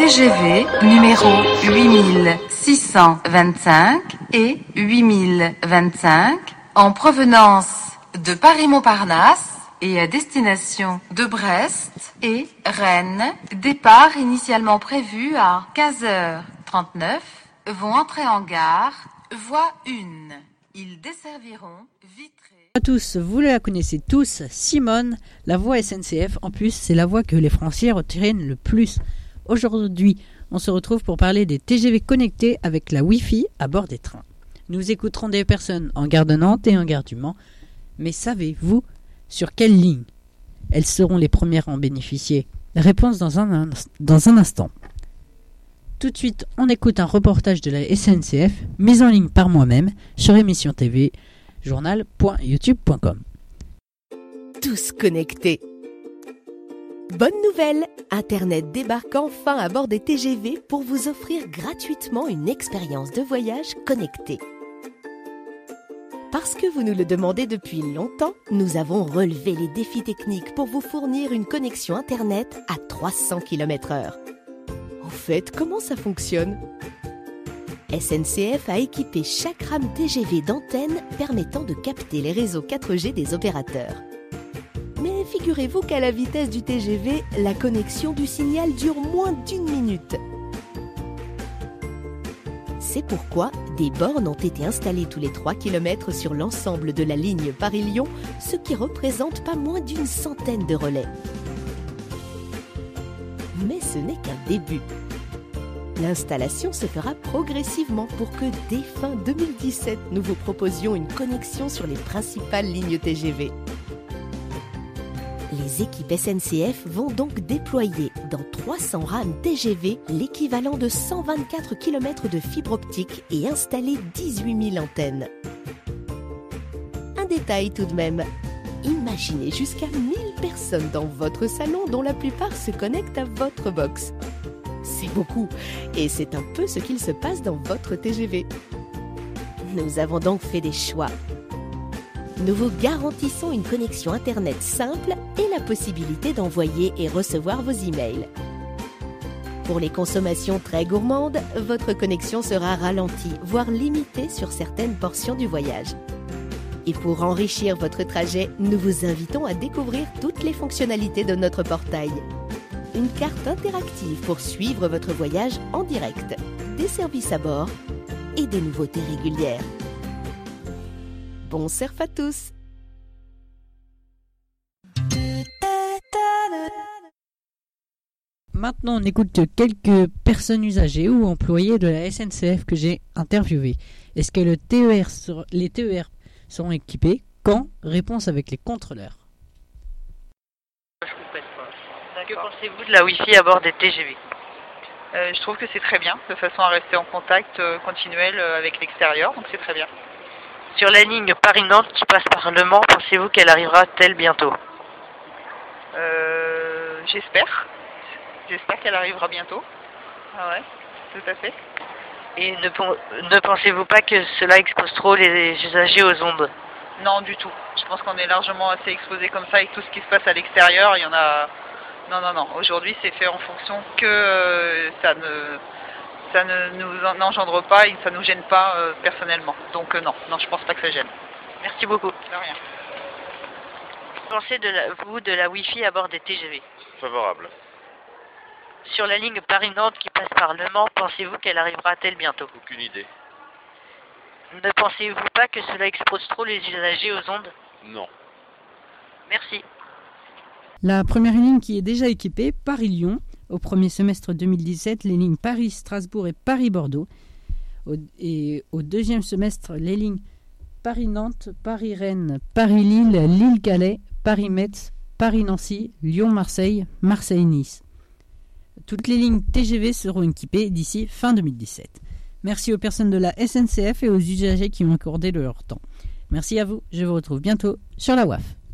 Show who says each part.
Speaker 1: TGV numéro 8625 et 8025 en provenance de Paris-Montparnasse et à destination de Brest et Rennes, départ initialement prévu à 15h39, vont entrer en gare, voie 1. Ils desserviront Vitré.
Speaker 2: À tous, vous la connaissez tous, Simone, la voix SNCF. En plus, c'est la voix que les Français retiennent le plus. Aujourd'hui, on se retrouve pour parler des TGV connectés avec la Wi-Fi à bord des trains. Nous écouterons des personnes en gare de Nantes et en gare du Mans. Mais savez-vous sur quelle ligne elles seront les premières à en bénéficier? Réponse dans un instant. Tout de suite, on écoute un reportage de la SNCF, mis en ligne par moi-même, sur Émission TV, journal.youtube.com.
Speaker 3: Tous connectés. Bonne nouvelle, Internet débarque enfin à bord des TGV pour vous offrir gratuitement une expérience de voyage connectée. Parce que vous nous le demandez depuis longtemps, nous avons relevé les défis techniques pour vous fournir une connexion Internet à 300 km/h. Au fait, comment ça fonctionne ? SNCF a équipé chaque rame TGV d'antennes permettant de capter les réseaux 4G des opérateurs. Mais figurez-vous qu'à la vitesse du TGV, la connexion du signal dure moins d'1 minute. C'est pourquoi des bornes ont été installées tous les 3 km sur l'ensemble de la ligne Paris-Lyon, ce qui représente pas moins d'une centaine de relais. Mais ce n'est qu'un début. L'installation se fera progressivement pour que dès fin 2017, nous vous proposions une connexion sur les principales lignes TGV. Les équipes SNCF vont donc déployer dans 300 rames TGV l'équivalent de 124 km de fibre optique et installer 18 000 antennes. Un détail tout de même. Imaginez jusqu'à 1000 personnes dans votre salon dont la plupart se connectent à votre box. C'est beaucoup et c'est un peu ce qu'il se passe dans votre TGV. Nous avons donc fait des choix. Nous vous garantissons une connexion Internet simple et la possibilité d'envoyer et recevoir vos emails. Pour les consommations très gourmandes, votre connexion sera ralentie, voire limitée sur certaines portions du voyage. Et pour enrichir votre trajet, nous vous invitons à découvrir toutes les fonctionnalités de notre portail. Une carte interactive pour suivre votre voyage en direct, des services à bord et des nouveautés régulières. Bon surf à tous!
Speaker 2: Maintenant, on écoute quelques personnes usagées ou employés de la SNCF que j'ai interviewées. Est-ce que les TER seront équipés? Quand? Réponse avec les contrôleurs.
Speaker 4: Que pensez-vous de la Wi-Fi à bord des TGV? Je trouve que c'est très bien, de façon à rester en contact continuel avec l'extérieur, donc c'est très bien.
Speaker 5: Sur la ligne Paris-Nantes qui passe par Le Mans, pensez-vous qu'elle arrivera-t-elle bientôt?
Speaker 4: J'espère. J'espère qu'elle arrivera bientôt. Ah ouais, tout à fait.
Speaker 5: Et ne pensez-vous pas que cela expose trop les usagers aux ondes?
Speaker 4: Non, du tout. Je pense qu'on est largement assez exposé comme ça avec tout ce qui se passe à l'extérieur. Il y en a... Non. Aujourd'hui, c'est fait en fonction que ça ne nous engendre pas et que ça ne nous gêne pas personnellement. Donc non, je pense pas que ça gêne.
Speaker 5: Merci beaucoup.
Speaker 4: De rien.
Speaker 5: Que pensez de la Wi-Fi à bord des TGV?
Speaker 6: Favorable.
Speaker 5: Sur la ligne Paris-Nantes qui passe par Le Mans, pensez-vous qu'elle arrivera-t-elle bientôt?
Speaker 6: Aucune idée.
Speaker 5: Ne pensez-vous pas que cela expose trop les usagers aux ondes?
Speaker 6: Non.
Speaker 5: Merci.
Speaker 2: La première ligne qui est déjà équipée, Paris-Lyon. Au premier semestre 2017, les lignes Paris-Strasbourg et Paris-Bordeaux. Et au deuxième semestre, les lignes Paris-Nantes, Paris-Rennes, Paris-Lille, Lille-Calais, Paris-Metz, Paris-Nancy, Lyon-Marseille, Marseille-Nice. Toutes les lignes TGV seront équipées d'ici fin 2017. Merci aux personnes de la SNCF et aux usagers qui ont accordé de leur temps. Merci à vous, je vous retrouve bientôt sur la WAF.